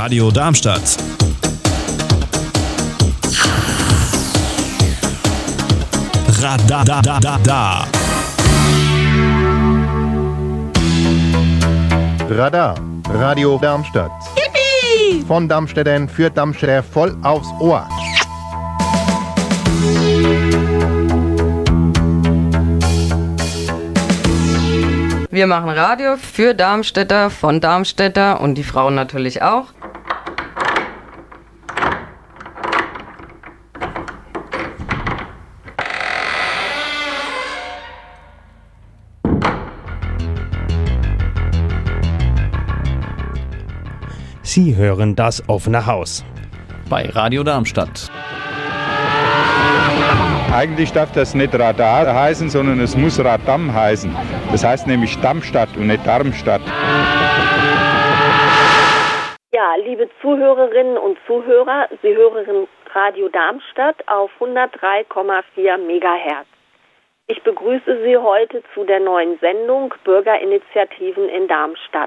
Radio Darmstadt. Radar. Radar, Radio Darmstadt. Yippie! Von Darmstädtern für Darmstädter voll aufs Ohr. Wir machen Radio für Darmstädter, von Darmstädter und die Frauen natürlich auch. Sie hören das offene Haus bei Radio Darmstadt. Eigentlich darf das nicht Radar heißen, sondern es muss Radam heißen. Das heißt nämlich Darmstadt und nicht Darmstadt. Ja, liebe Zuhörerinnen und Zuhörer, Sie hören Radio Darmstadt auf 103,4 MHz. Ich begrüße Sie heute zu der neuen Sendung Bürgerinitiativen in Darmstadt.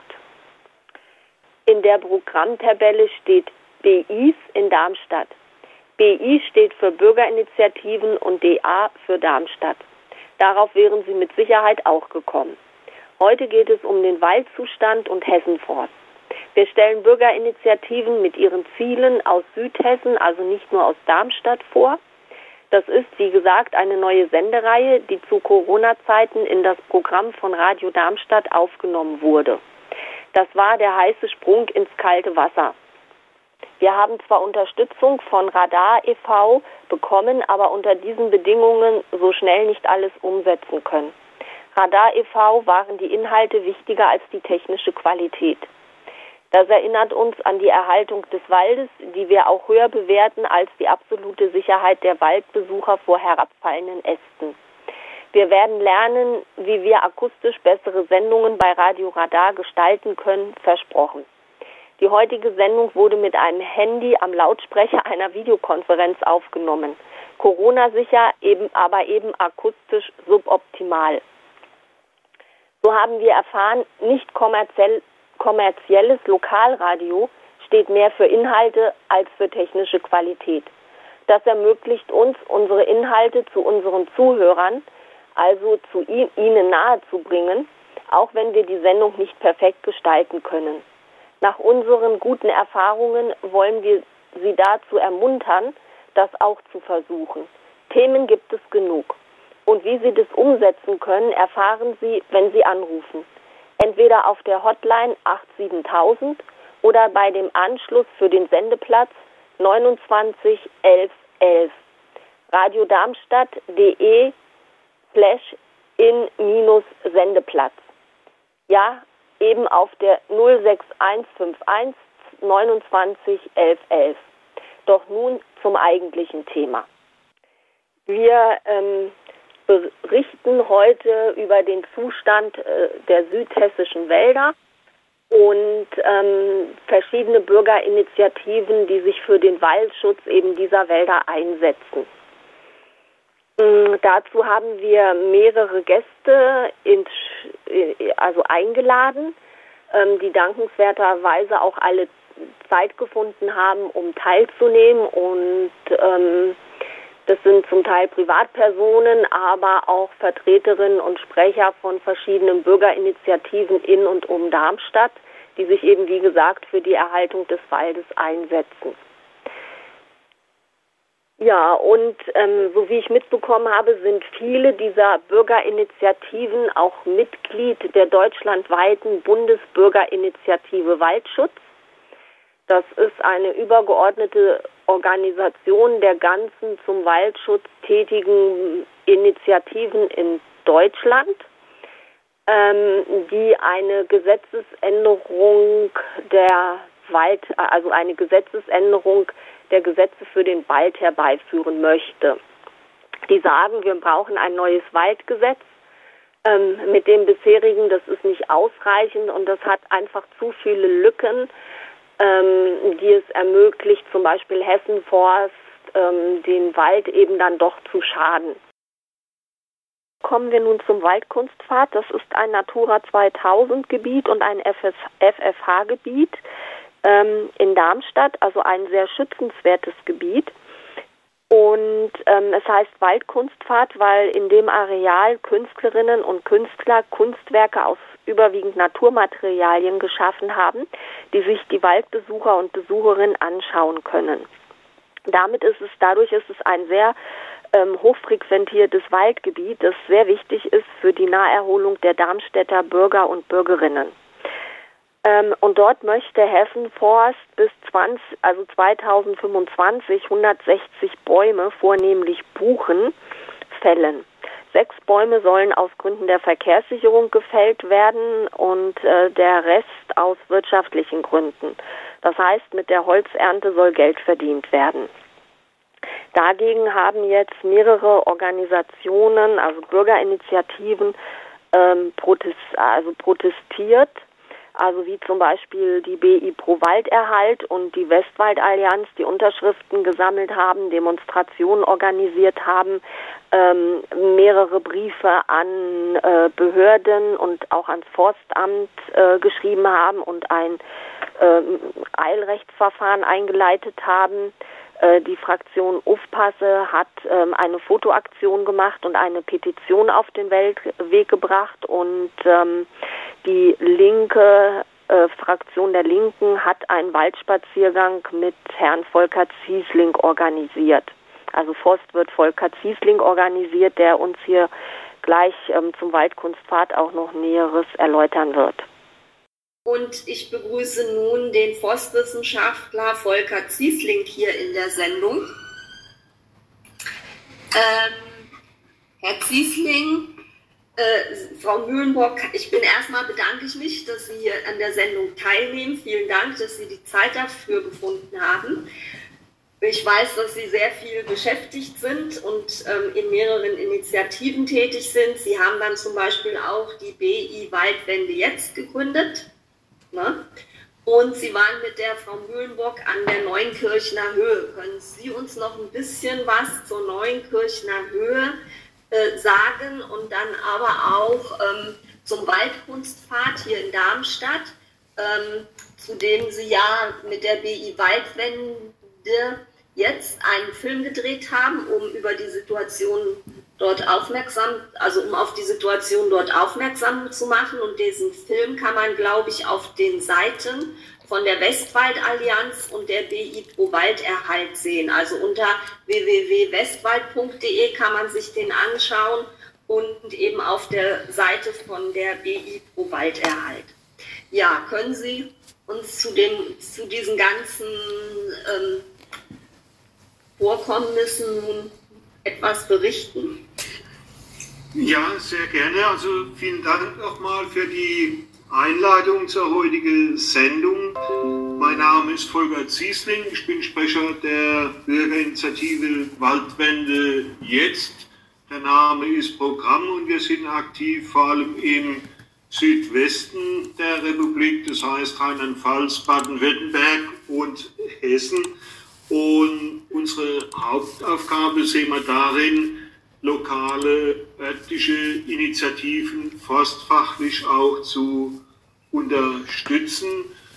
In der Programmtabelle steht BIs in Darmstadt. BI steht für Bürgerinitiativen und DA für Darmstadt. Darauf wären Sie mit Sicherheit auch gekommen. Heute geht es um den Waldzustand und Hessenforst. Wir stellen Bürgerinitiativen mit ihren Zielen aus Südhessen, also nicht nur aus Darmstadt, vor. Das ist, wie gesagt, eine neue Sendereihe, die zu Corona-Zeiten in das Programm von Radio Darmstadt aufgenommen wurde. Das war der heiße Sprung ins kalte Wasser. Wir haben zwar Unterstützung von Radar e.V. bekommen, aber unter diesen Bedingungen so schnell nicht alles umsetzen können. Radar e.V. waren die Inhalte wichtiger als die technische Qualität. Das erinnert uns an die Erhaltung des Waldes, die wir auch höher bewerten als die absolute Sicherheit der Waldbesucher vor herabfallenden Ästen. Wir werden lernen, wie wir akustisch bessere Sendungen bei Radio Radar gestalten können, versprochen. Die heutige Sendung wurde mit einem Handy am Lautsprecher einer Videokonferenz aufgenommen. Corona-sicher, aber eben akustisch suboptimal. So haben wir erfahren, nicht kommerzielles Lokalradio steht mehr für Inhalte als für technische Qualität. Das ermöglicht uns, unsere Inhalte zu unseren Zuhörern, also zu ihnen nahezubringen, auch wenn wir die Sendung nicht perfekt gestalten können. Nach unseren guten Erfahrungen wollen wir Sie dazu ermuntern, das auch zu versuchen. Themen gibt es genug. Und wie Sie das umsetzen können, erfahren Sie, wenn Sie anrufen. Entweder auf der Hotline 87000 oder bei dem Anschluss für den Sendeplatz 29 11 11. radiodarmstadt.de/in-Sendeplatz. Ja, eben auf der 06151 29 11 11. Doch nun zum eigentlichen Thema. Wir berichten heute über den Zustand der südhessischen Wälder und verschiedene Bürgerinitiativen, die sich für den Waldschutz eben dieser Wälder einsetzen. Dazu haben wir mehrere Gäste eingeladen, die dankenswerterweise auch alle Zeit gefunden haben, um teilzunehmen. Und das sind zum Teil Privatpersonen, aber auch Vertreterinnen und Sprecher von verschiedenen Bürgerinitiativen in und um Darmstadt, die sich eben, wie gesagt, für die Erhaltung des Waldes einsetzen. Ja, und so wie ich mitbekommen habe, sind viele dieser Bürgerinitiativen auch Mitglied der deutschlandweiten Bundesbürgerinitiative Waldschutz. Das ist eine übergeordnete Organisation der ganzen zum Waldschutz tätigen Initiativen in Deutschland, die eine Gesetzesänderung der Gesetze für den Wald herbeiführen möchte. Die sagen, wir brauchen ein neues Waldgesetz. Mit dem bisherigen, das ist nicht ausreichend und das hat einfach zu viele Lücken, die es ermöglicht, zum Beispiel Hessenforst, den Wald eben dann doch zu schaden. Kommen wir nun zum Waldkunstpfad. Das ist ein Natura 2000 Gebiet und ein FFH-Gebiet. in Darmstadt, also ein sehr schützenswertes Gebiet. Und es heißt Waldkunstfahrt, weil in dem Areal Künstlerinnen und Künstler Kunstwerke aus überwiegend Naturmaterialien geschaffen haben, die sich die Waldbesucher und Besucherinnen anschauen können. Dadurch ist es ein sehr hochfrequentiertes Waldgebiet, das sehr wichtig ist für die Naherholung der Darmstädter Bürger und Bürgerinnen. Und dort möchte Hessen Forst bis 2025 160 Bäume, vornehmlich Buchen, fällen. 6 Bäume sollen aus Gründen der Verkehrssicherung gefällt werden und der Rest aus wirtschaftlichen Gründen. Das heißt, mit der Holzernte soll Geld verdient werden. Dagegen haben jetzt mehrere Organisationen, also Bürgerinitiativen, protestiert. Also wie zum Beispiel die BI Pro Walderhalt und die Westwaldallianz, die Unterschriften gesammelt haben, Demonstrationen organisiert haben, mehrere Briefe an Behörden und auch ans Forstamt geschrieben haben und ein Eilrechtsverfahren eingeleitet haben. Die Fraktion Aufpasse hat eine Fotoaktion gemacht und eine Petition auf den Weg gebracht und die linke Fraktion der Linken hat einen Waldspaziergang mit Herrn Volker Ziesling organisiert. Also Forst wird Volker Ziesling organisiert, der uns hier gleich zum Waldkunstpfad auch noch Näheres erläutern wird. Und ich begrüße nun den Forstwissenschaftler Volker Ziesling hier in der Sendung. Herr Ziesling, Frau Mühlenbrock, bedanke ich mich, dass Sie hier an der Sendung teilnehmen. Vielen Dank, dass Sie die Zeit dafür gefunden haben. Ich weiß, dass Sie sehr viel beschäftigt sind und in mehreren Initiativen tätig sind. Sie haben dann zum Beispiel auch die BI Waldwende jetzt gegründet. Ne? Und Sie waren mit der Frau Mühlenbrock an der Neuenkirchner Höhe. Können Sie uns noch ein bisschen was zur Neuenkirchner Höhe sagen und dann aber auch zum Waldkunstpfad hier in Darmstadt, zu dem Sie ja mit der BI Waldwende jetzt einen Film gedreht haben, um auf die Situation dort aufmerksam zu machen. Und diesen Film kann man, glaube ich, auf den Seiten von der Westwaldallianz und der BI Pro Walderhalt sehen. Also unter www.westwald.de kann man sich den anschauen und eben auf der Seite von der BI Pro Walderhalt. Ja, können Sie uns zu diesen ganzen Vorkommnissen nun etwas berichten? Ja, sehr gerne. Also vielen Dank nochmal für die Einladung zur heutigen Sendung. Mein Name ist Volker Ziesling. Ich bin Sprecher der Bürgerinitiative Waldwende jetzt. Der Name ist Programm und wir sind aktiv vor allem im Südwesten der Republik, das heißt Rheinland-Pfalz, Baden-Württemberg und Hessen. Und unsere Hauptaufgabe sehen wir darin, lokale, örtliche Initiativen forstfachlich auch zu unterstützen.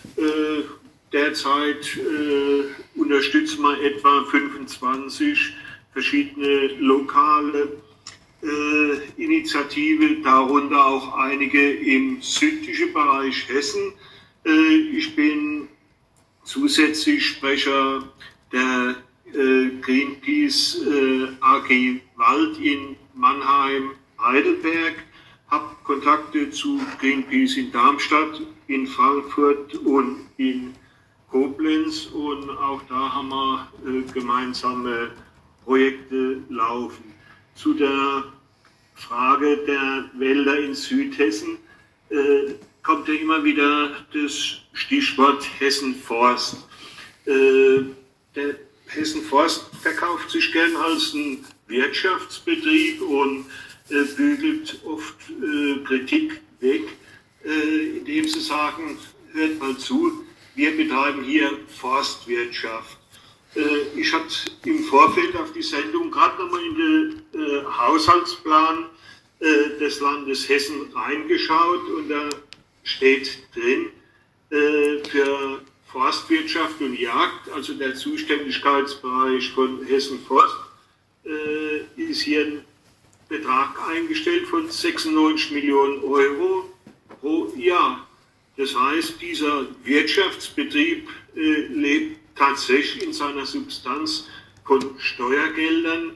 Derzeit unterstützen wir etwa 25 verschiedene lokale Initiativen, darunter auch einige im südlichen Bereich Hessen. Ich bin zusätzlich Sprecher der Greenpeace AG Wald in Mannheim-Heidelberg, habe Kontakte zu Greenpeace in Darmstadt, in Frankfurt und in Koblenz und auch da haben wir gemeinsame Projekte laufen. Zu der Frage der Wälder in Südhessen kommt ja immer wieder das Stichwort Hessen Forst. Der Hessen Forst verkauft sich gern als ein Wirtschaftsbetrieb und bügelt oft Kritik weg, indem sie sagen, hört mal zu, wir betreiben hier Forstwirtschaft. Ich hatte im Vorfeld auf die Sendung gerade nochmal in den Haushaltsplan des Landes Hessen reingeschaut und da steht drin, für Forstwirtschaft und Jagd, also der Zuständigkeitsbereich von Hessen Forst, ist hier ein Betrag eingestellt von 96 Millionen Euro pro Jahr. Das heißt, dieser Wirtschaftsbetrieb lebt tatsächlich in seiner Substanz von Steuergeldern.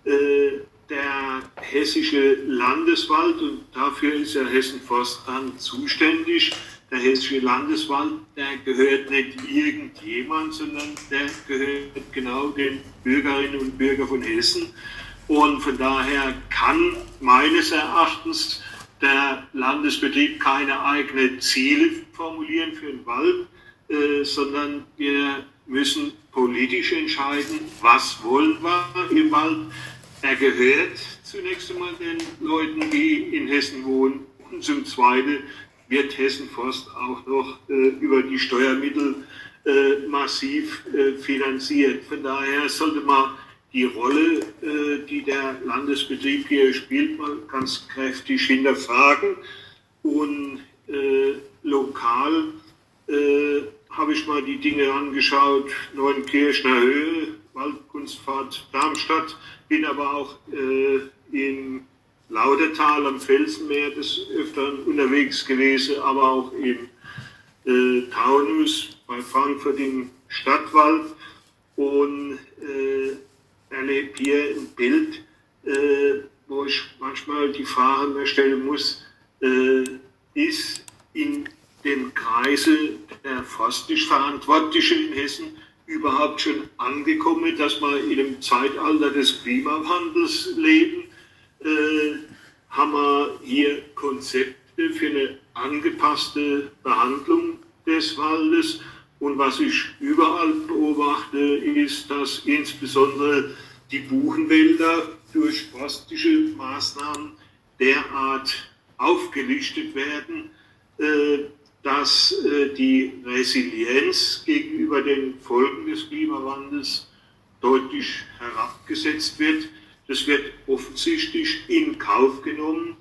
Der hessische Landeswald, und dafür ist ja Hessen Forst dann zuständig, der hessische Landeswald, der gehört nicht irgendjemand, sondern der gehört genau den Bürgerinnen und Bürgern von Hessen. Und von daher kann meines Erachtens der Landesbetrieb keine eigenen Ziele formulieren für den Wald, sondern wir müssen politisch entscheiden, was wollen wir im Wald. Er gehört zunächst einmal den Leuten, die in Hessen wohnen, und zum Zweiten wird Hessen Forst auch noch über die Steuermittel massiv finanziert. Von daher sollte man die Rolle, die der Landesbetrieb hier spielt, mal ganz kräftig hinterfragen. Und lokal habe ich mal die Dinge angeschaut, Neuenkirchner Höhe, Waldkunstfahrt Darmstadt, bin aber auch in Laudertal am Felsenmeer des Öfteren unterwegs gewesen, aber auch im Taunus bei Frankfurt im Stadtwald und erlebe hier ein Bild, wo ich manchmal die Frage mir stellen muss, ist in dem Kreise der forstlich Verantwortlichen in Hessen überhaupt schon angekommen, dass wir in dem Zeitalter des Klimawandels leben? Haben wir hier Konzepte für eine angepasste Behandlung des Waldes? Und was ich überall beobachte, ist, dass insbesondere die Buchenwälder durch forstliche Maßnahmen derart aufgelichtet werden, dass die Resilienz gegenüber den Folgen des Klimawandels deutlich herabgesetzt wird. Das wird offensichtlich in Kauf genommen.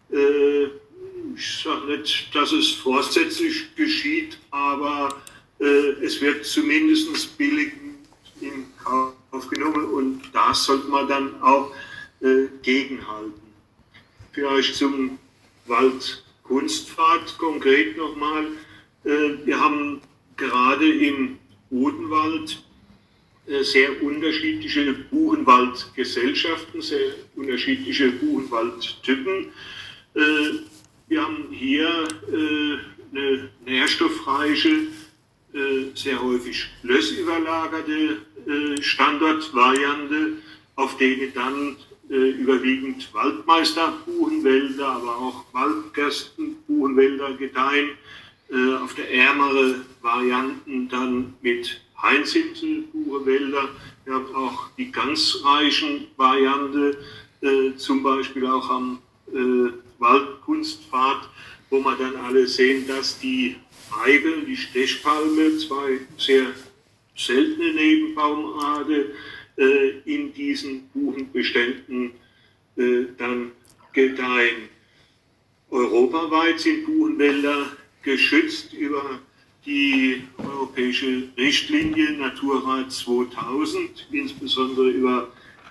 Ich sage nicht, dass es vorsätzlich geschieht, aber es wird zumindest billig in Kauf genommen und das sollte man dann auch gegenhalten. Vielleicht zum Waldkunstpfad konkret nochmal. Wir haben gerade im Odenwald sehr unterschiedliche Buchenwaldgesellschaften, sehr unterschiedliche Buchenwaldtypen. Wir haben hier eine nährstoffreiche, sehr häufig lössüberlagerte Standortvariante, auf denen dann überwiegend Waldmeisterbuchenwälder, aber auch Waldgerstenbuchenwälder gedeihen. Auf der ärmere Varianten dann mit Hainsimselbuchenwälder. Wir haben auch die ganz reichen Variante, zum Beispiel auch am Waldkunstpfad, wo man dann alle sehen, dass die Eibe, die Stechpalme, zwei sehr seltene Nebenbaumarten, in diesen Buchenbeständen dann gedeihen. Europaweit sind Buchenwälder geschützt über die europäische Richtlinie Natura 2000, insbesondere über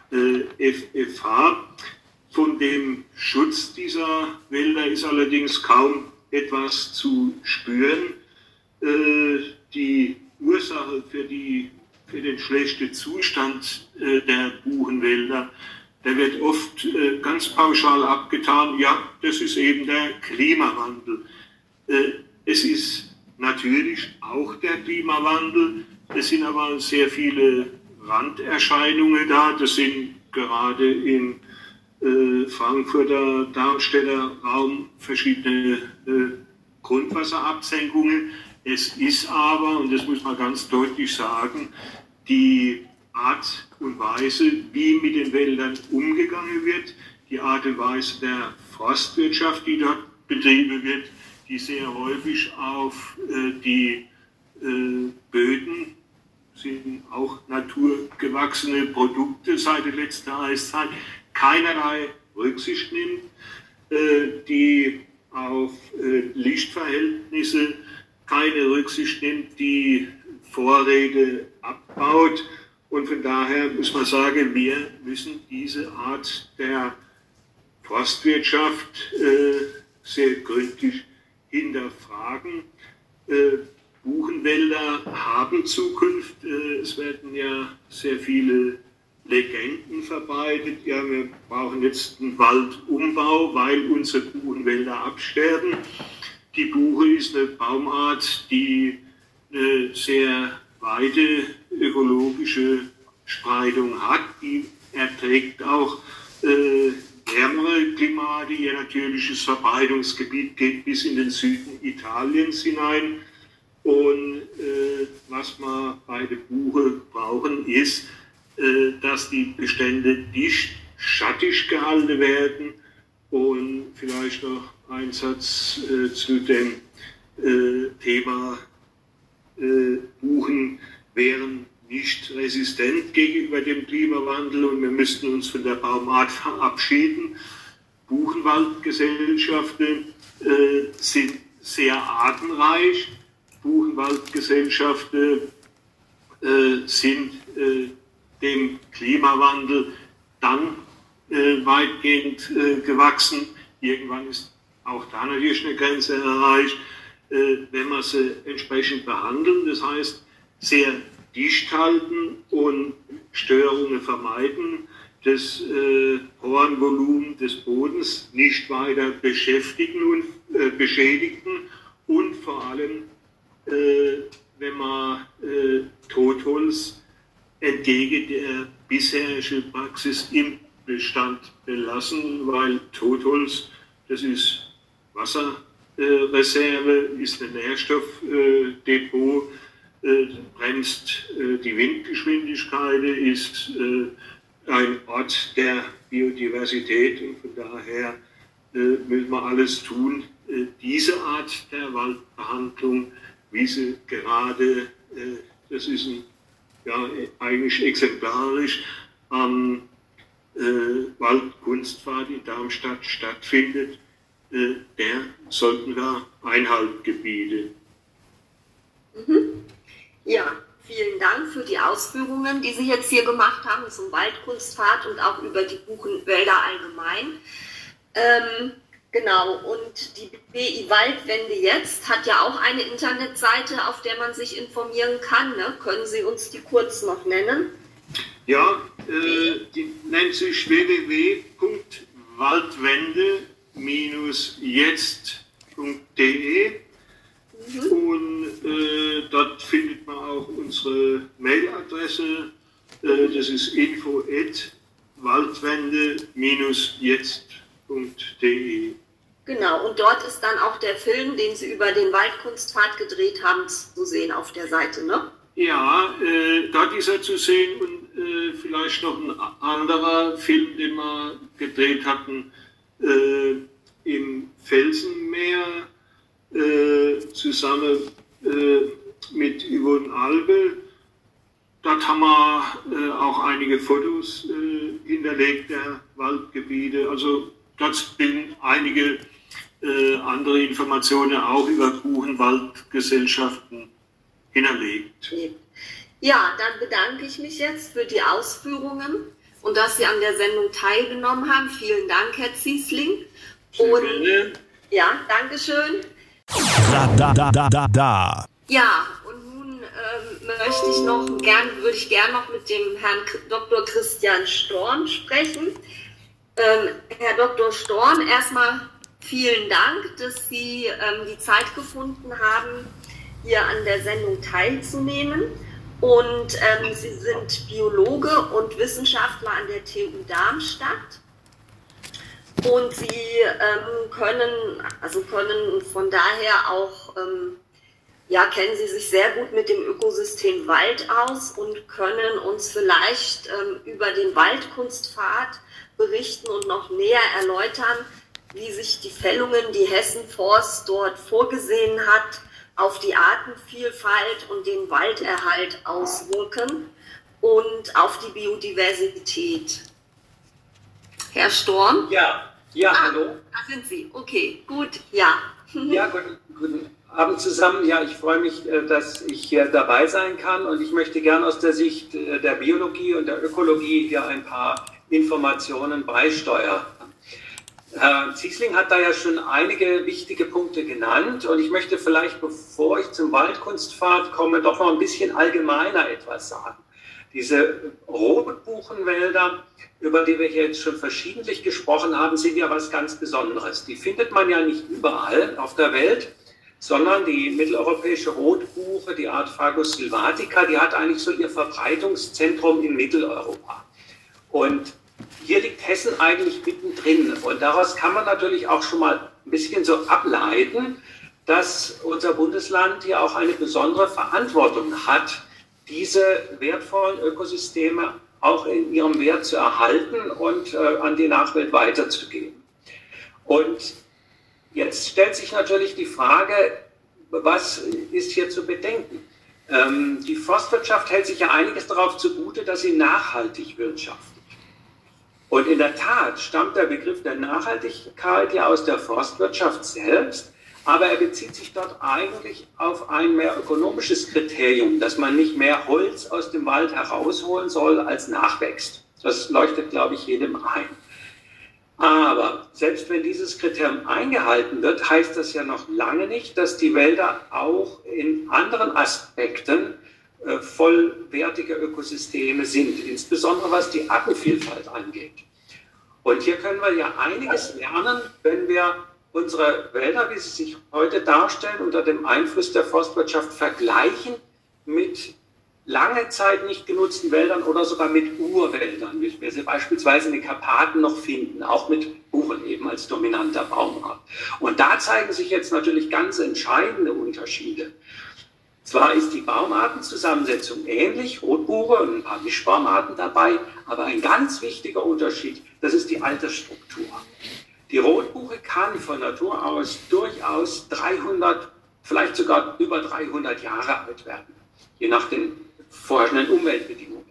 FFH. Von dem Schutz dieser Wälder ist allerdings kaum etwas zu spüren. Die Ursache für den schlechten Zustand der Buchenwälder, der wird oft ganz pauschal abgetan, ja, das ist eben der Klimawandel. Es ist natürlich auch der Klimawandel, es sind aber sehr viele Randerscheinungen da, das sind gerade im Frankfurter, Darmstädter Raum verschiedene Grundwasserabsenkungen. Es ist aber, und das muss man ganz deutlich sagen, die Art und Weise, wie mit den Wäldern umgegangen wird, die Art und Weise der Forstwirtschaft, die dort betrieben wird, die sehr häufig auf die Böden, sind auch naturgewachsene Produkte seit der letzten Eiszeit, keinerlei Rücksicht nimmt, die auf Lichtverhältnisse keine Rücksicht nimmt, die Vorräte abbaut. Und von daher muss man sagen, wir müssen diese Art der Forstwirtschaft sehr gründlich hinterfragen. Buchenwälder haben Zukunft. Es werden ja sehr viele Legenden verbreitet. Ja, wir brauchen jetzt einen Waldumbau, weil unsere Buchenwälder absterben. Die Buche ist eine Baumart, die eine sehr weite ökologische Spreidung hat. Die erträgt auch wärmere Klimate. Ihr natürliches Verbreitungsgebiet geht bis in den Süden Italiens hinein. Und was wir bei der Buche brauchen, ist, dass die Bestände dicht, schattig gehalten werden. Und vielleicht noch ein Satz zu dem Thema Buchen wären nicht resistent gegenüber dem Klimawandel und wir müssten uns von der Baumart verabschieden. Buchenwaldgesellschaften sind sehr artenreich. Buchenwaldgesellschaften sind dem Klimawandel dann weitgehend gewachsen. Irgendwann ist auch da natürlich eine Grenze erreicht, wenn wir sie entsprechend behandeln. Das heißt, sehr dicht halten und Störungen vermeiden, das Porenvolumen des Bodens nicht weiter beschäftigen und beschädigen und vor allem, wenn man Totholz entgegen der bisherigen Praxis im Bestand belassen, weil Totholz, das ist Wasserreserve, ist ein Nährstoffdepot, bremst die Windgeschwindigkeit, ist ein Ort der Biodiversität und von daher müssen wir alles tun, diese Art der Waldbehandlung, wie sie gerade, das ist eigentlich exemplarisch am Waldkunstpfad in Darmstadt stattfindet, der sollten wir Einhalt gebieten. Ja, vielen Dank für die Ausführungen, die Sie jetzt hier gemacht haben zum Waldkunstpfad und auch über die Buchenwälder allgemein. Genau, und die BI Waldwende jetzt hat ja auch eine Internetseite, auf der man sich informieren kann. Ne? Können Sie uns die kurz noch nennen? Ja, die nennt sich www.waldwende-jetzt.de und dort findet man auch unsere Mailadresse. Das ist info@waldwende-jetzt.de. Genau, und dort ist dann auch der Film, den Sie über den Waldkunstpfad gedreht haben, zu sehen auf der Seite, ne? Ja, dort ist er zu sehen und vielleicht noch ein anderer Film, den wir gedreht hatten, im Felsenmeer, zusammen mit Yvonne Albe. Dort haben wir auch einige Fotos hinterlegt der Waldgebiete. Also dort sind einige andere Informationen auch über Buchenwaldgesellschaften hinterlegt. Ja, dann bedanke ich mich jetzt für die Ausführungen und dass Sie an der Sendung teilgenommen haben. Vielen Dank, Herr Ziesling. Und ja, Dankeschön. Ja, und nun würde ich gern noch mit dem Herrn Dr. Christian Storm sprechen. Herr Dr. Storm, erstmal vielen Dank, dass Sie die Zeit gefunden haben, hier an der Sendung teilzunehmen. Und Sie sind Biologe und Wissenschaftler an der TU Darmstadt. Und Sie können von daher auch, kennen Sie sich sehr gut mit dem Ökosystem Wald aus und können uns vielleicht über den Waldkunstpfad berichten und noch näher erläutern, wie sich die Fällungen, die Hessen Forst dort vorgesehen hat, auf die Artenvielfalt und den Walderhalt auswirken und auf die Biodiversität. Herr Storm? Ja, hallo. Da sind Sie. Okay, gut, ja. Ja, guten Abend zusammen. Ja, ich freue mich, dass ich hier dabei sein kann und ich möchte gern aus der Sicht der Biologie und der Ökologie hier ein paar Informationen beisteuern. Herr Ziesling hat da ja schon einige wichtige Punkte genannt und ich möchte vielleicht, bevor ich zum Waldkunstpfad komme, doch noch ein bisschen allgemeiner etwas sagen. Diese Rotbuchenwälder, über die wir hier jetzt schon verschiedentlich gesprochen haben, sind ja was ganz Besonderes. Die findet man ja nicht überall auf der Welt, sondern die mitteleuropäische Rotbuche, die Art Fagus sylvatica, die hat eigentlich so ihr Verbreitungszentrum in Mitteleuropa. Und hier liegt Hessen eigentlich mittendrin. Und daraus kann man natürlich auch schon mal ein bisschen so ableiten, dass unser Bundesland hier auch eine besondere Verantwortung hat, diese wertvollen Ökosysteme auch in ihrem Wert zu erhalten und an die Nachwelt weiterzugeben. Und jetzt stellt sich natürlich die Frage, was ist hier zu bedenken? Die Forstwirtschaft hält sich ja einiges darauf zugute, dass sie nachhaltig wirtschaftet. Und in der Tat stammt der Begriff der Nachhaltigkeit ja aus der Forstwirtschaft selbst, aber er bezieht sich dort eigentlich auf ein mehr ökonomisches Kriterium, dass man nicht mehr Holz aus dem Wald herausholen soll, als nachwächst. Das leuchtet, glaube ich, jedem ein. Aber selbst wenn dieses Kriterium eingehalten wird, heißt das ja noch lange nicht, dass die Wälder auch in anderen Aspekten vollwertige Ökosysteme sind, insbesondere was die Artenvielfalt angeht. Und hier können wir ja einiges lernen, wenn wir unsere Wälder, wie sie sich heute darstellen, unter dem Einfluss der Forstwirtschaft vergleichen mit lange Zeit nicht genutzten Wäldern oder sogar mit Urwäldern, wie wir sie beispielsweise in den Karpaten noch finden, auch mit Buchen eben als dominanter Baumart. Und da zeigen sich jetzt natürlich ganz entscheidende Unterschiede. Zwar ist die Baumartenzusammensetzung ähnlich, Rotbuche und ein paar Mischbaumarten dabei, aber ein ganz wichtiger Unterschied, das ist die Altersstruktur. Die Rotbuche kann von Natur aus durchaus 300, vielleicht sogar über 300 Jahre alt werden, je nach den vorherrschenden Umweltbedingungen.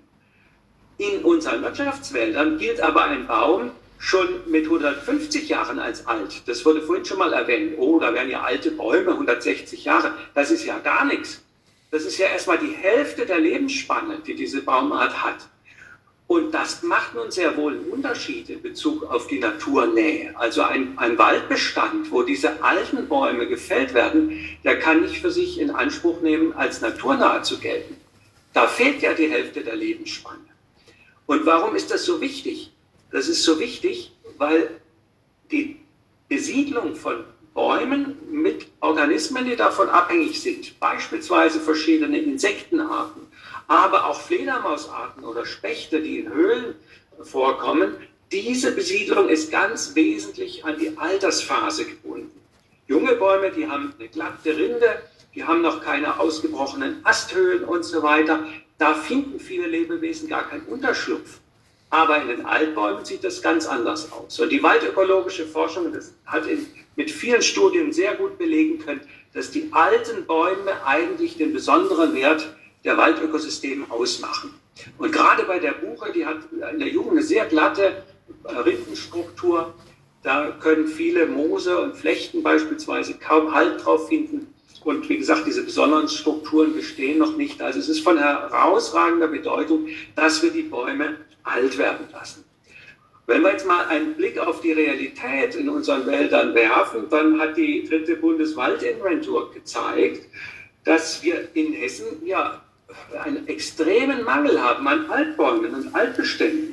In unseren Wirtschaftswäldern gilt aber ein Baum schon mit 150 Jahren als alt. Das wurde vorhin schon mal erwähnt. Oh, da wären ja alte Bäume, 160 Jahre. Das ist ja gar nichts. Das ist ja erstmal die Hälfte der Lebensspanne, die diese Baumart hat. Und das macht nun sehr wohl einen Unterschied in Bezug auf die Naturnähe. Also ein Waldbestand, wo diese alten Bäume gefällt werden, der kann nicht für sich in Anspruch nehmen, als naturnah zu gelten. Da fehlt ja die Hälfte der Lebensspanne. Und warum ist das so wichtig? Das ist so wichtig, weil die Besiedlung von Bäumen mit Organismen, die davon abhängig sind, beispielsweise verschiedene Insektenarten, aber auch Fledermausarten oder Spechte, die in Höhlen vorkommen, diese Besiedlung ist ganz wesentlich an die Altersphase gebunden. Junge Bäume, die haben eine glatte Rinde, die haben noch keine ausgebrochenen Asthöhlen und so weiter. Da finden viele Lebewesen gar keinen Unterschlupf. Aber in den Altbäumen sieht das ganz anders aus. Und die waldökologische Forschung hat mit vielen Studien sehr gut belegen können, dass die alten Bäume eigentlich den besonderen Wert der Waldökosysteme ausmachen. Und gerade bei der Buche, die hat in der Jugend eine sehr glatte Rindenstruktur. Da können viele Moose und Flechten beispielsweise kaum Halt drauf finden. Und wie gesagt, diese besonderen Strukturen bestehen noch nicht. Also es ist von herausragender Bedeutung, dass wir die Bäume alt werden lassen. Wenn wir jetzt mal einen Blick auf die Realität in unseren Wäldern werfen, dann hat die 3. Bundeswaldinventur gezeigt, dass wir in Hessen ja einen extremen Mangel haben an Altbäumen und Altbeständen.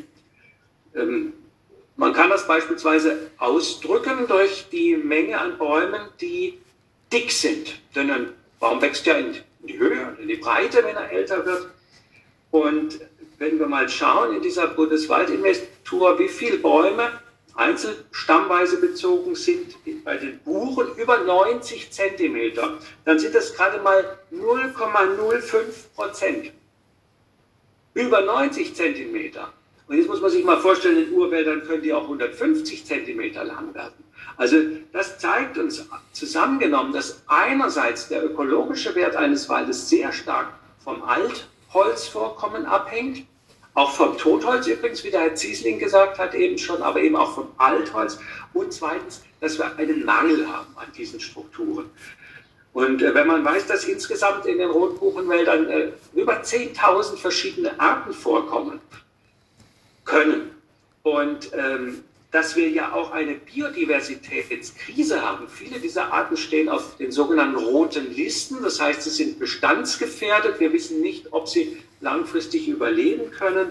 Man kann das beispielsweise ausdrücken durch die Menge an Bäumen, die dick sind. Denn ein Baum wächst ja in die Höhe und in die Breite, wenn er älter wird. Und wenn wir mal schauen in dieser Bundeswaldinventur, wie viele Bäume einzelstammweise bezogen sind bei den Buchen über 90 Zentimeter, dann sind das gerade mal 0,05%. Über 90 Zentimeter. Und jetzt muss man sich mal vorstellen, in Urwäldern können die auch 150 Zentimeter lang werden. Also das zeigt uns zusammengenommen, dass einerseits der ökologische Wert eines Waldes sehr stark vom Altholzvorkommen abhängt, auch vom Totholz übrigens, wie der Herr Ziesling gesagt hat eben schon, aber eben auch vom Altholz. Und zweitens, dass wir einen Mangel haben an diesen Strukturen. Und wenn man weiß, dass insgesamt in den Rotbuchenwäldern über 10.000 verschiedene Arten vorkommen können und dass wir ja auch eine Biodiversitätskrise haben. Viele dieser Arten stehen auf den sogenannten roten Listen, das heißt, sie sind bestandsgefährdet. Wir wissen nicht, ob sie langfristig überleben können.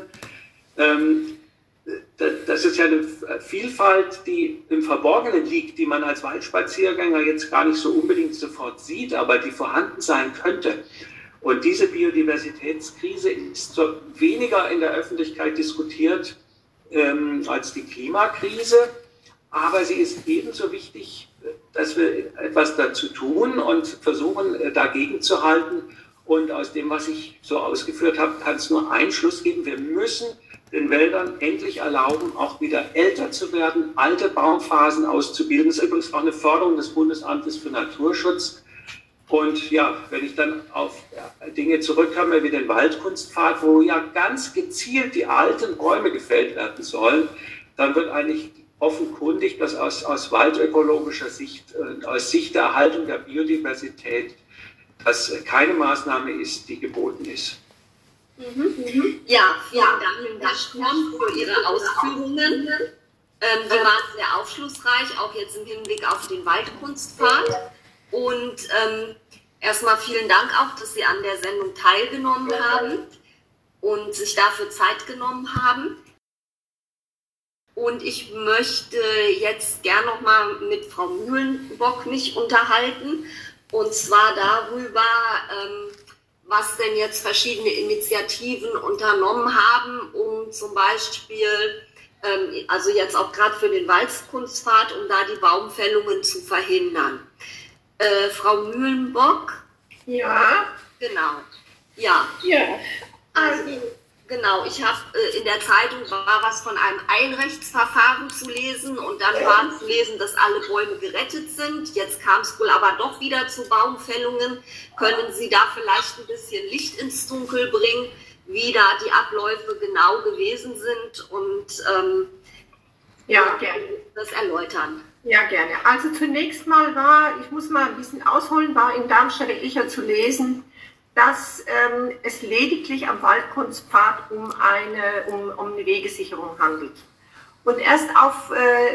Das ist ja eine Vielfalt, die im Verborgenen liegt, die man als Waldspaziergänger jetzt gar nicht so unbedingt sofort sieht, aber die vorhanden sein könnte. Und diese Biodiversitätskrise ist so weniger in der Öffentlichkeit diskutiert als die Klimakrise, aber sie ist ebenso wichtig, dass wir etwas dazu tun und versuchen, dagegen zu halten. Und aus dem, was ich so ausgeführt habe, kann es nur einen Schluss geben: Wir müssen den Wäldern endlich erlauben, auch wieder älter zu werden, alte Baumphasen auszubilden. Das ist übrigens auch eine Forderung des Bundesamtes für Naturschutz. Und ja, wenn ich dann auf Dinge zurückkomme wie den Waldkunstpfad, wo ja ganz gezielt die alten Bäume gefällt werden sollen, dann wird eigentlich offenkundig, dass aus waldökologischer Sicht, aus Sicht der Erhaltung der Biodiversität, das keine Maßnahme ist, die geboten ist. Ja, vielen Dank, Herr Sturm, für Ihre Ausführungen. Die waren sehr aufschlussreich, auch jetzt im Hinblick auf den Waldkunstpfad. Und erstmal vielen Dank auch, dass Sie an der Sendung teilgenommen haben und sich dafür Zeit genommen haben. Und ich möchte jetzt gern nochmal mit Frau Mühlenbock mich unterhalten, und zwar darüber, was denn jetzt verschiedene Initiativen unternommen haben, um zum Beispiel, also jetzt auch gerade für den Waldkunstpfad, um da die Baumfällungen zu verhindern. Frau Mühlenbock? Ja. Genau. Ja. Also, genau, ich habe in der Zeitung war was von einem Einrechtsverfahren zu lesen, und dann war zu lesen, dass alle Bäume gerettet sind. Jetzt kam es wohl aber doch wieder zu Baumfällungen. Können Sie da vielleicht ein bisschen Licht ins Dunkel bringen, wie da die Abläufe genau gewesen sind, und gerne das erläutern? Ja, gerne. Also zunächst mal ich muss mal ein bisschen ausholen, war im Darmstädter Echo zu lesen, dass es lediglich am Waldkunstpfad um eine Wegesicherung handelt. Und erst auf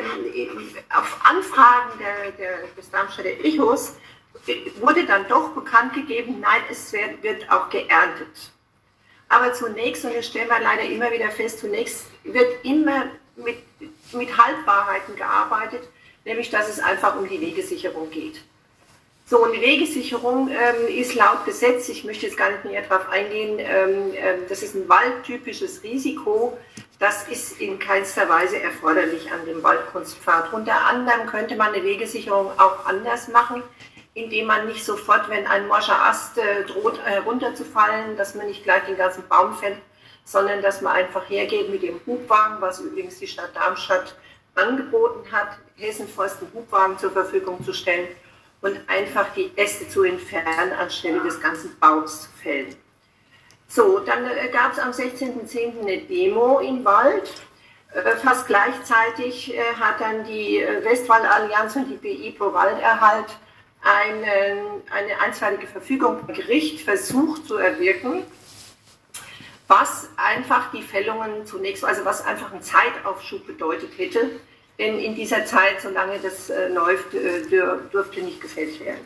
Anfragen des Darmstädter Echos wurde dann doch bekannt gegeben, nein, es wird auch geerntet. Aber zunächst, und das stellen wir leider immer wieder fest, zunächst wird immer mit Halbwahrheiten gearbeitet, nämlich dass es einfach um die Wegesicherung geht. So, und die Wegesicherung ist laut Gesetz, ich möchte jetzt gar nicht näher darauf eingehen, das ist ein waldtypisches Risiko, das ist in keinster Weise erforderlich an dem Waldkunstpfad. Unter anderem könnte man eine Wegesicherung auch anders machen, indem man nicht sofort, wenn ein morscher Ast droht runterzufallen, dass man nicht gleich den ganzen Baum fällt, sondern dass man einfach hergeht mit dem Hubwagen, was übrigens die Stadt Darmstadt angeboten hat, Hessenforst einen Hubwagen zur Verfügung zu stellen und einfach die Äste zu entfernen, anstelle des ganzen Baums zu fällen. So, dann gab es am 16.10. eine Demo im Wald. Fast gleichzeitig hat dann die Westwaldallianz und die BI Pro Walderhalt eine einstweilige Verfügung beim Gericht versucht zu erwirken, was einfach die Fällungen zunächst, also was einfach einen Zeitaufschub bedeutet hätte, denn in dieser Zeit, solange das läuft, durfte nicht gefällt werden.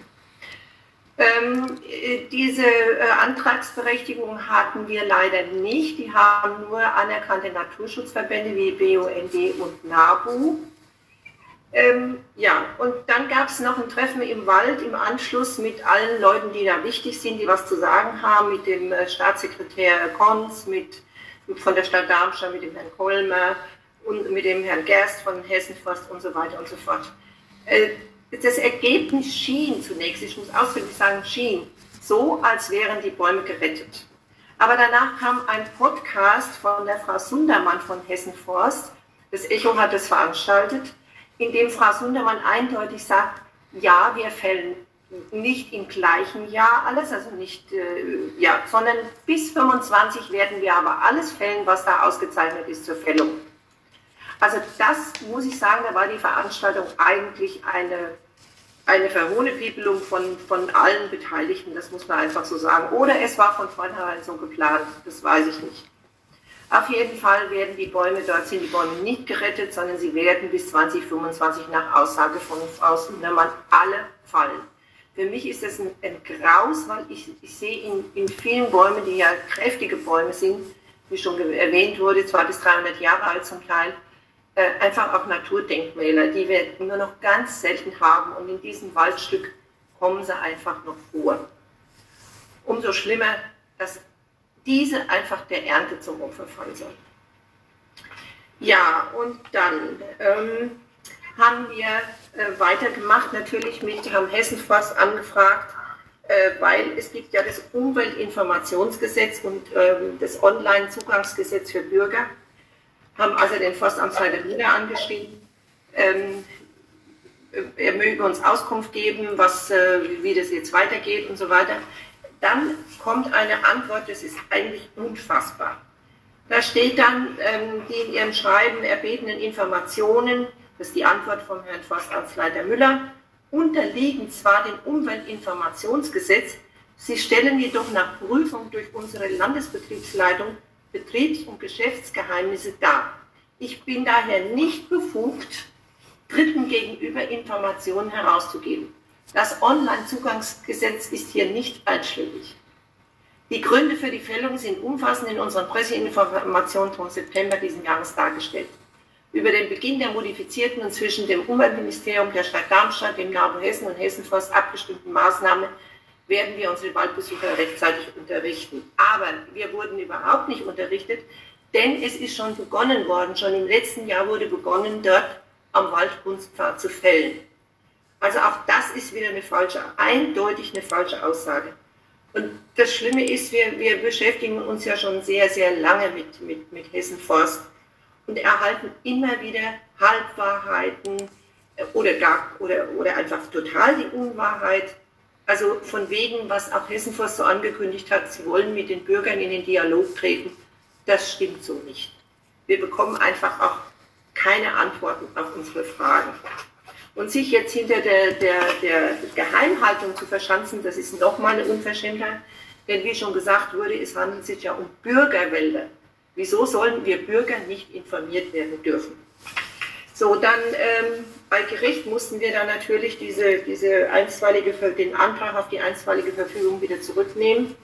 Diese Antragsberechtigung hatten wir leider nicht, die haben nur anerkannte Naturschutzverbände wie BUND und NABU. Und dann gab es noch ein Treffen im Wald im Anschluss mit allen Leuten, die da wichtig sind, die was zu sagen haben, mit dem Staatssekretär Konz, von der Stadt Darmstadt, mit dem Herrn Kolmer und mit dem Herrn Gerst von Hessenforst und so weiter und so fort. Das Ergebnis schien zunächst, ich muss ausdrücklich sagen, schien so, als wären die Bäume gerettet. Aber danach kam ein Podcast von der Frau Sundermann von Hessenforst, das Echo hat es veranstaltet, in dem Frau Sundermann eindeutig sagt, ja, wir fällen nicht im gleichen Jahr alles, also nicht, sondern bis 25 werden wir aber alles fällen, was da ausgezeichnet ist zur Fällung. Also das muss ich sagen, da war die Veranstaltung eigentlich eine eine Verhohnepiepelung von allen Beteiligten, das muss man einfach so sagen. Oder es war von vornherein so geplant, das weiß ich nicht. Auf jeden Fall werden die Bäume, dort sind die Bäume nicht gerettet, sondern sie werden bis 2025 nach Aussage von Frau Sundermann alle fallen. Für mich ist das ein Graus, weil ich sehe in vielen Bäumen, die ja kräftige Bäume sind, wie schon erwähnt wurde, 200 bis 300 Jahre alt zum Teil, einfach auch Naturdenkmäler, die wir nur noch ganz selten haben und in diesem Waldstück kommen sie einfach noch vor. Umso schlimmer, dass diese einfach der Ernte zum Opfer fallen soll. Ja, und dann haben wir weitergemacht, natürlich haben Hessenforst angefragt, weil es gibt ja das Umweltinformationsgesetz und das Online-Zugangsgesetz für Bürger, haben also den Forstamtsleiter Müller angeschrieben, er möge uns Auskunft geben, wie das jetzt weitergeht und so weiter. Dann kommt eine Antwort, das ist eigentlich unfassbar. Da steht dann, die in ihrem Schreiben erbetenen Informationen, das ist die Antwort vom Herrn Forstamtsleiter Müller, unterliegen zwar dem Umweltinformationsgesetz, sie stellen jedoch nach Prüfung durch unsere Landesbetriebsleitung Betriebs- und Geschäftsgeheimnisse dar. Ich bin daher nicht befugt, Dritten gegenüber Informationen herauszugeben. Das Online-Zugangsgesetz ist hier nicht einschlägig. Die Gründe für die Fällung sind umfassend in unseren Presseinformationen vom September diesen Jahres dargestellt. Über den Beginn der modifizierten und zwischen dem Umweltministerium der Stadt Darmstadt, dem NABU Hessen und Hessenforst abgestimmten Maßnahmen werden wir unsere Waldbesucher rechtzeitig unterrichten. Aber wir wurden überhaupt nicht unterrichtet, denn es ist schon begonnen worden, schon im letzten Jahr wurde begonnen, dort am Waldkunstpfad zu fällen. Also auch das ist wieder eindeutig eine falsche Aussage. Und das Schlimme ist, wir beschäftigen uns ja schon sehr, sehr lange mit Hessenforst und erhalten immer wieder Halbwahrheiten oder einfach total die Unwahrheit. Also von wegen, was auch Hessenforst so angekündigt hat, sie wollen mit den Bürgern in den Dialog treten, das stimmt so nicht. Wir bekommen einfach auch keine Antworten auf unsere Fragen. Und sich jetzt hinter der Geheimhaltung zu verschanzen, das ist nochmal eine Unverschämtheit, denn wie schon gesagt wurde, es handelt sich ja um Bürgerwälder. Wieso sollen wir Bürger nicht informiert werden dürfen? So, dann bei Gericht mussten wir dann natürlich den Antrag auf die einstweilige Verfügung wieder zurücknehmen.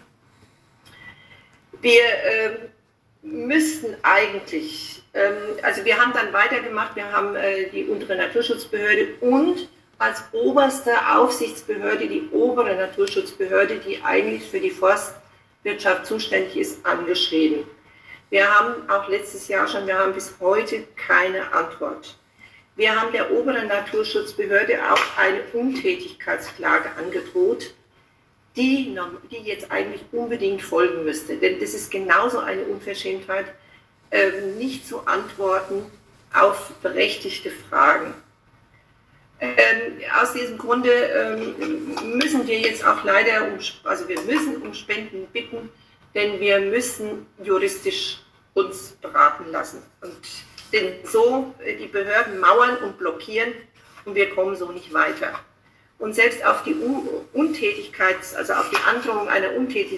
Wir müssten eigentlich, also wir haben dann weitergemacht, wir haben die untere Naturschutzbehörde und als oberste Aufsichtsbehörde die obere Naturschutzbehörde, die eigentlich für die Forstwirtschaft zuständig ist, angeschrieben. Wir haben auch letztes Jahr schon, wir haben bis heute keine Antwort. Wir haben der oberen Naturschutzbehörde auch eine Untätigkeitsklage angedroht, die jetzt eigentlich unbedingt folgen müsste. Denn das ist genauso eine Unverschämtheit, nicht zu antworten auf berechtigte Fragen. Aus diesem Grunde müssen wir jetzt auch leider wir müssen um Spenden bitten, denn wir müssen juristisch uns beraten lassen. Denn so die Behörden mauern und blockieren und wir kommen so nicht weiter. Und selbst auf die auf die Androhung einer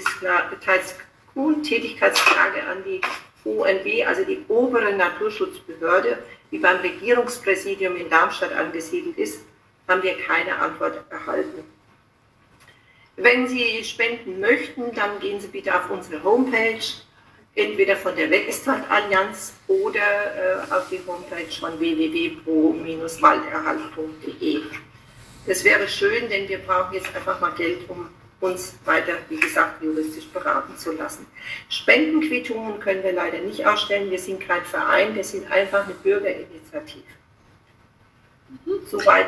Untätigkeitsklage an die ONB, also die obere Naturschutzbehörde, die beim Regierungspräsidium in Darmstadt angesiedelt ist, haben wir keine Antwort erhalten. Wenn Sie spenden möchten, dann gehen Sie bitte auf unsere Homepage, entweder von der Westwaldallianz oder auf die Homepage von www.pro-walderhalt.de. Das wäre schön, denn wir brauchen jetzt einfach mal Geld, um uns weiter, wie gesagt, juristisch beraten zu lassen. Spendenquittungen können wir leider nicht ausstellen. Wir sind kein Verein, wir sind einfach eine Bürgerinitiative. Soweit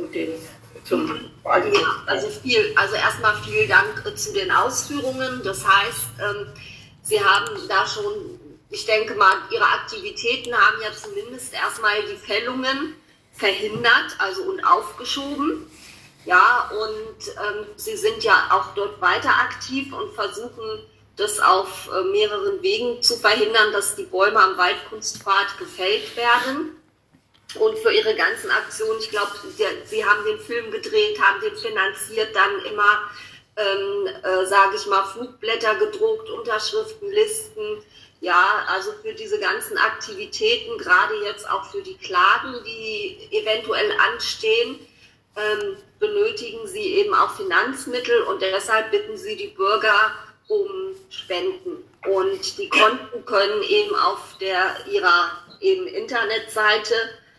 also erstmal vielen Dank zu den Ausführungen. Das heißt, Sie haben da schon, ich denke mal, Ihre Aktivitäten haben ja zumindest erstmal die Fällungen verhindert, und aufgeschoben. Ja, und Sie sind ja auch dort weiter aktiv und versuchen, das auf mehreren Wegen zu verhindern, dass die Bäume am Waldkunstpfad gefällt werden. und für ihre ganzen Aktionen. Ich glaube, sie haben den Film gedreht, haben den finanziert, dann immer, sage ich mal, Flugblätter gedruckt, Unterschriftenlisten. Ja, also für diese ganzen Aktivitäten, gerade jetzt auch für die Klagen, die eventuell anstehen, benötigen sie eben auch Finanzmittel und deshalb bitten sie die Bürger um Spenden. Und die Konten können eben auf ihrer eben Internetseite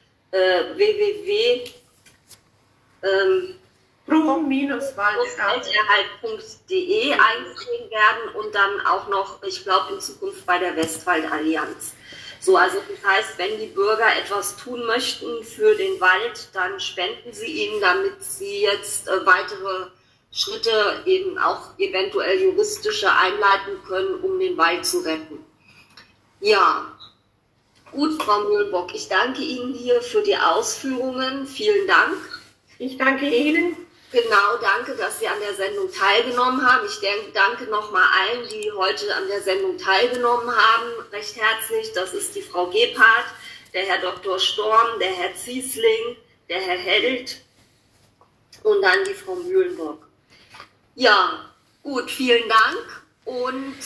www.pro-waldsterhalt.de eingesehen werden und dann auch noch, ich glaube, in Zukunft bei der Westwaldallianz. So, also das heißt, wenn die Bürger etwas tun möchten für den Wald, dann spenden sie ihnen, damit sie jetzt weitere Schritte eben auch eventuell juristische einleiten können, um den Wald zu retten. Ja, gut, Frau Mühlenbock, ich danke Ihnen hier für die Ausführungen. Vielen Dank. Ich danke Ihnen. Genau, danke, dass Sie an der Sendung teilgenommen haben. Ich danke nochmal allen, die heute an der Sendung teilgenommen haben, recht herzlich. Das ist die Frau Gebhardt, der Herr Dr. Storm, der Herr Ziesling, der Herr Held und dann die Frau Mühlenbock. Ja, gut, vielen Dank und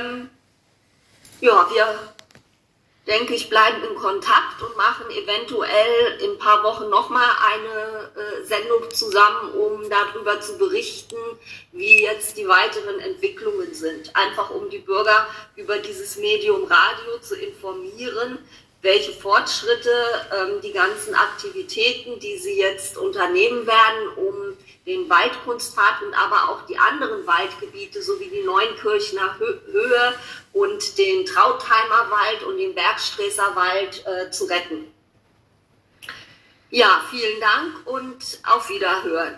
ja, wir, denke ich, bleiben in Kontakt und machen eventuell in ein paar Wochen nochmal eine Sendung zusammen, um darüber zu berichten, wie jetzt die weiteren Entwicklungen sind. Einfach um die Bürger über dieses Medium Radio zu informieren, welche Fortschritte die ganzen Aktivitäten, die sie jetzt unternehmen werden, um den Waldkunstpfad und aber auch die anderen Waldgebiete, sowie die Neunkirchner Höhe und den Trautheimer Wald und den Bergsträßer Wald zu retten. Ja, vielen Dank und auf Wiederhören.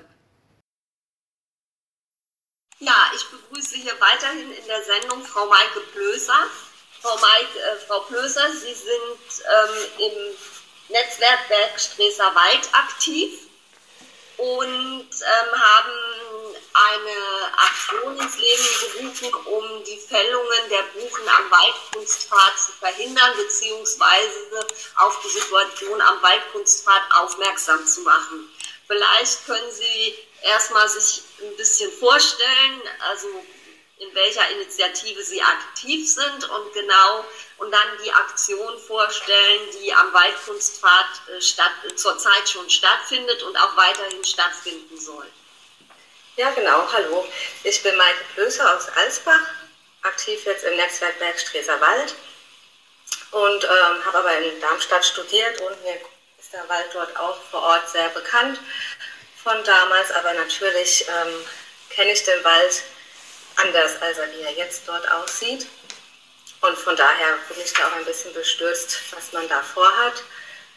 Ja, ich begrüße hier weiterhin in der Sendung Frau Maike Plöser. Frau Plöser, Sie sind im Netzwerk Bergsträßer Wald aktiv und haben eine Aktion ins Leben gerufen, um die Fällungen der Buchen am Waldkunstpfad zu verhindern bzw. auf die Situation am Waldkunstpfad aufmerksam zu machen. Vielleicht können Sie erstmal sich ein bisschen vorstellen, also in welcher Initiative Sie aktiv sind und dann die Aktion vorstellen, die am Waldkunstpfad zurzeit schon stattfindet und auch weiterhin stattfinden soll. Ja, genau. Hallo. Ich bin Maike Plöser aus Alsbach, aktiv jetzt im Netzwerk Bergsträßer Wald und habe aber in Darmstadt studiert und mir ist der Wald dort auch vor Ort sehr bekannt von damals, aber natürlich kenne ich den Wald anders, als wie er jetzt dort aussieht. Und von daher bin ich da auch ein bisschen bestürzt, was man da vorhat.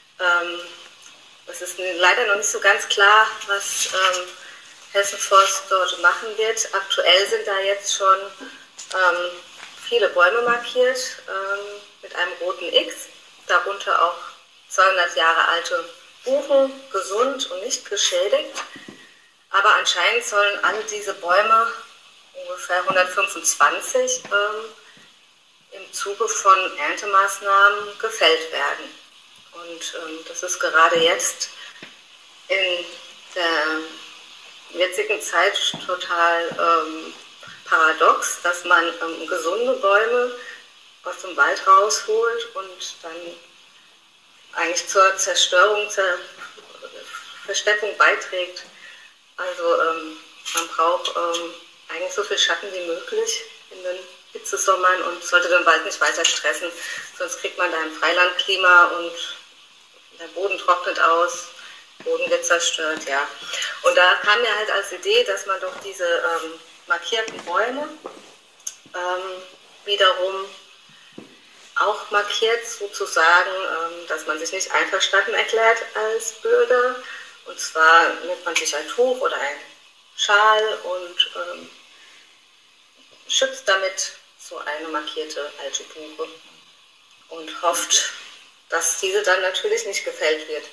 Es ist leider noch nicht so ganz klar, was Hessen Forst dort machen wird. Aktuell sind da jetzt schon viele Bäume markiert mit einem roten X, darunter auch 200 Jahre alte Buchen, gesund und nicht geschädigt. Aber anscheinend sollen all diese Bäume, ungefähr 125, im Zuge von Erntemaßnahmen gefällt werden. Und das ist gerade jetzt in der jetzigen Zeit total paradox, dass man gesunde Bäume aus dem Wald rausholt und dann eigentlich zur Zerstörung, zur Versteppung beiträgt. Also man braucht eigentlich so viel Schatten wie möglich in den Hitzesommern und sollte den Wald nicht weiter stressen, sonst kriegt man da ein Freilandklima und der Boden trocknet aus, der Boden wird zerstört, ja. Und da kam mir halt als Idee, dass man doch diese markierten Bäume wiederum auch markiert, sozusagen, dass man sich nicht einverstanden erklärt als Bürger. Und zwar nimmt man sich ein Tuch oder ein Schal und schützt damit so eine markierte alte Buche und hofft, dass diese dann natürlich nicht gefällt wird.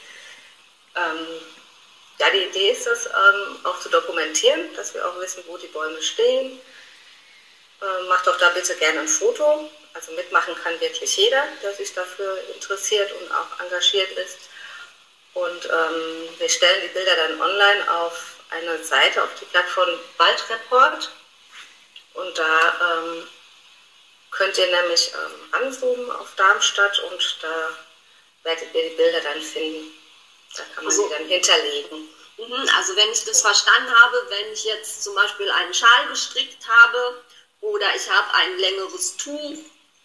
Ja, die Idee ist es, auch zu dokumentieren, dass wir auch wissen, wo die Bäume stehen. Macht doch da bitte gerne ein Foto. Also mitmachen kann wirklich jeder, der sich dafür interessiert und auch engagiert ist. Und wir stellen die Bilder dann online auf eine Seite, auf die Plattform Waldreport. Und da könnt ihr nämlich ranzoomen auf Darmstadt und da werdet ihr die Bilder dann finden. Da kann man sie dann hinterlegen. Also wenn ich das verstanden habe, wenn ich jetzt zum Beispiel einen Schal gestrickt habe oder ich habe ein längeres Tuch,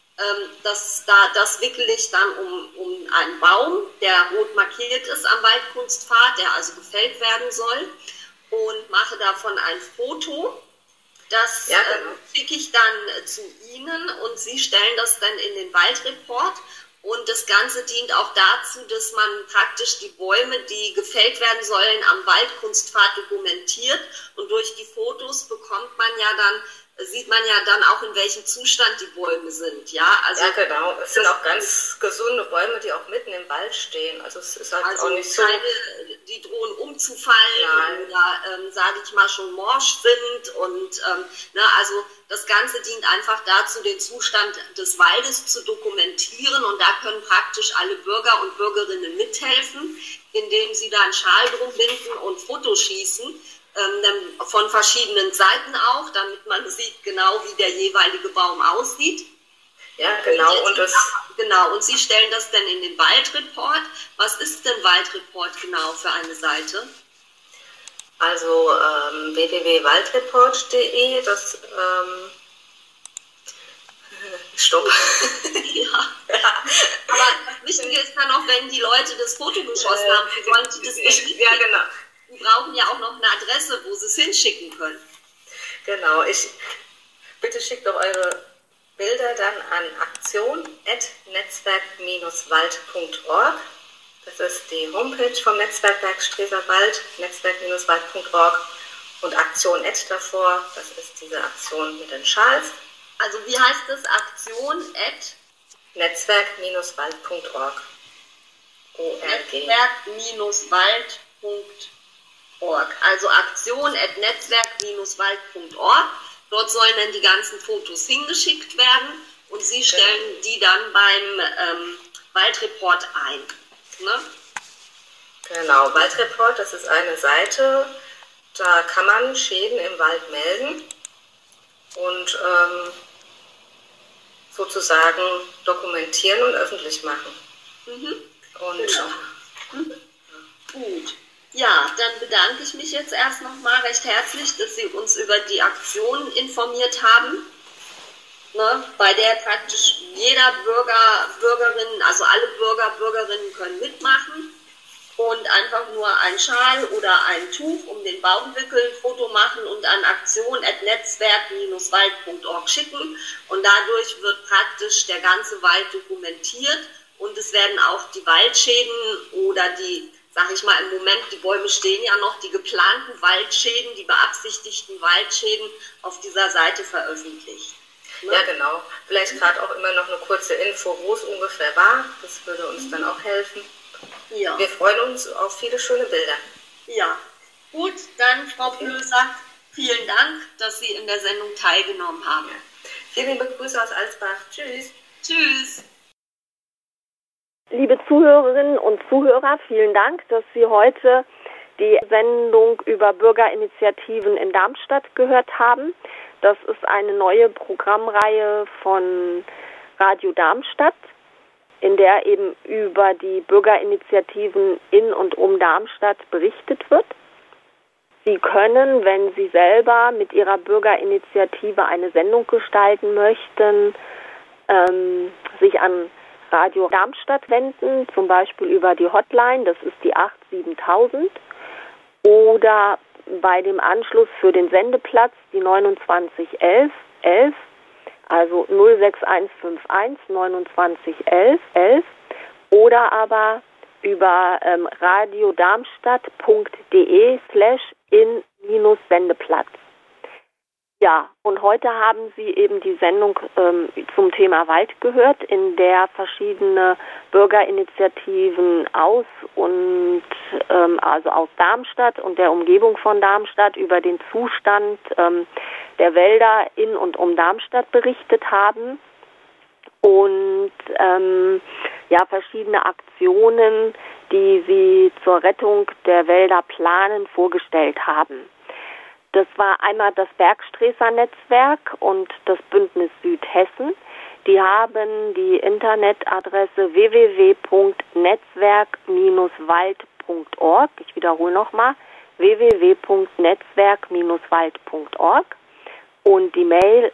das wickele ich dann um einen Baum, der rot markiert ist am Waldkunstpfad, der also gefällt werden soll, und mache davon ein Foto. Das schicke ich dann zu Ihnen und Sie stellen das dann in den Waldreport. Und das Ganze dient auch dazu, dass man praktisch die Bäume, die gefällt werden sollen, am Waldkunstpfad dokumentiert. Und durch die Fotos sieht man ja dann auch, in welchem Zustand die Bäume sind. Ja, genau. Es sind auch ganz gesunde Bäume, die auch mitten im Wald stehen. Also es ist halt auch nicht so... keine, die drohen umzufallen oder, sage ich mal, schon morsch sind. Und also das Ganze dient einfach dazu, den Zustand des Waldes zu dokumentieren. Und da können praktisch alle Bürger und Bürgerinnen mithelfen, indem sie da einen Schal drum binden und Fotos schießen. Von verschiedenen Seiten auch, damit man sieht genau, wie der jeweilige Baum aussieht. Ja, genau. Und Sie stellen das dann in den Waldreport. Was ist denn Waldreport genau für eine Seite? Also www.waldreport.de, das Stopp. Ja. Aber das Wichtige ist dann noch, wenn die Leute das Foto geschossen haben, sollen sie das bestätigen. Ja, genau. Die brauchen ja auch noch eine Adresse, wo sie es hinschicken können. Genau, bitte schickt doch eure Bilder dann an aktion@netzwerk-wald.org. Das ist die Homepage vom Netzwerk Bergstreser Wald, netzwerk-wald.org, und Aktion davor, das ist diese Aktion mit den Schals. Also wie heißt das? Aktion netzwerk-wald.org. Netzwerk-wald.org. Also aktion@netzwerk-wald.org. Dort sollen dann die ganzen Fotos hingeschickt werden und Sie stellen die dann beim Waldreport ein. Ne? Genau, Waldreport, das ist eine Seite, da kann man Schäden im Wald melden und sozusagen dokumentieren und öffentlich machen. Gut. Ja, dann bedanke ich mich jetzt erst nochmal recht herzlich, dass Sie uns über die Aktion informiert haben, bei der praktisch jeder Bürgerin, also alle Bürgerinnen können mitmachen und einfach nur einen Schal oder ein Tuch um den Baum wickeln, Foto machen und an aktion@netzwerk-wald.org schicken, und dadurch wird praktisch der ganze Wald dokumentiert und es werden auch die Waldschäden oder die, sag ich mal, im Moment, die Bäume stehen ja noch, die geplanten Waldschäden, die beabsichtigten Waldschäden auf dieser Seite veröffentlicht. Ne? Ja, genau. Vielleicht gerade auch immer noch eine kurze Info, wo es ungefähr war. Das würde uns dann auch helfen. Ja. Wir freuen uns auf viele schöne Bilder. Ja, gut, dann Frau Blöser, vielen Dank, dass Sie in der Sendung teilgenommen haben. Ja. Vielen liebe Grüße aus Alsbach. Tschüss. Tschüss. Liebe Zuhörerinnen und Zuhörer, vielen Dank, dass Sie heute die Sendung über Bürgerinitiativen in Darmstadt gehört haben. Das ist eine neue Programmreihe von Radio Darmstadt, in der eben über die Bürgerinitiativen in und um Darmstadt berichtet wird. Sie können, wenn Sie selber mit Ihrer Bürgerinitiative eine Sendung gestalten möchten, sich an Radio Darmstadt wenden, zum Beispiel über die Hotline, das ist die 87000, oder bei dem Anschluss für den Sendeplatz die 2911 11, also 06151 29 11 11, oder aber über radiodarmstadt.de/in-Sendeplatz. Ja, und heute haben Sie eben die Sendung zum Thema Wald gehört, in der verschiedene Bürgerinitiativen aus Darmstadt und der Umgebung von Darmstadt über den Zustand der Wälder in und um Darmstadt berichtet haben und verschiedene Aktionen die sie zur Rettung der Wälder planen, vorgestellt haben. Das war einmal das Bergsträßer-Netzwerk und das Bündnis Südhessen. Die haben die Internetadresse www.netzwerk-wald.org. Ich wiederhole nochmal, www.netzwerk-wald.org und die Mail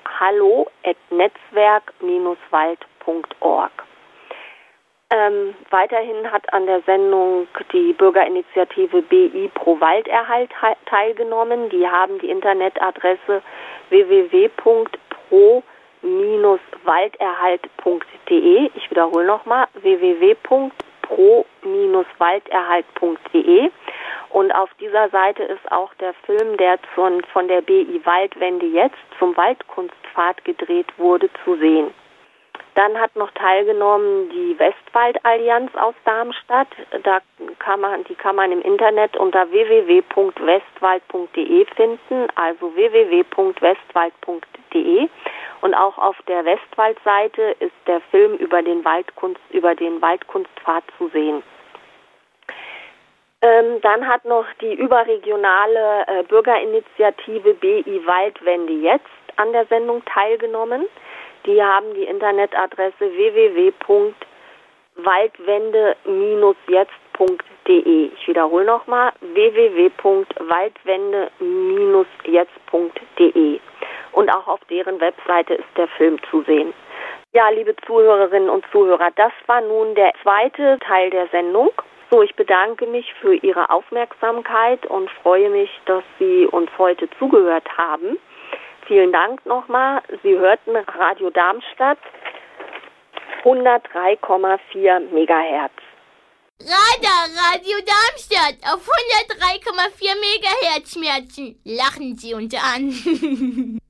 hallo@netzwerk-wald.org. Weiterhin hat an der Sendung die Bürgerinitiative BI pro Walderhalt teilgenommen. Die haben die Internetadresse www.pro-walderhalt.de. Ich wiederhole nochmal, www.pro-walderhalt.de. Und auf dieser Seite ist auch der Film, der von der BI Waldwende jetzt zum Waldkunstpfad gedreht wurde, zu sehen. Dann hat noch teilgenommen die Westwaldallianz aus Darmstadt. Die kann man im Internet unter www.westwald.de finden, also www.westwald.de. Und auch auf der Westwaldseite ist der Film über den Waldkunstpfad zu sehen. Dann hat noch die überregionale Bürgerinitiative BI Waldwende jetzt an der Sendung teilgenommen. Die haben die Internetadresse www.waldwende-jetzt.de. Ich wiederhole nochmal, www.waldwende-jetzt.de. Und auch auf deren Webseite ist der Film zu sehen. Ja, liebe Zuhörerinnen und Zuhörer, das war nun der zweite Teil der Sendung. So, ich bedanke mich für Ihre Aufmerksamkeit und freue mich, dass Sie uns heute zugehört haben. Vielen Dank nochmal. Sie hörten Radio Darmstadt 103,4 Megahertz. Radio Darmstadt auf 103,4 Megahertz Schmerzen. Lachen Sie uns an.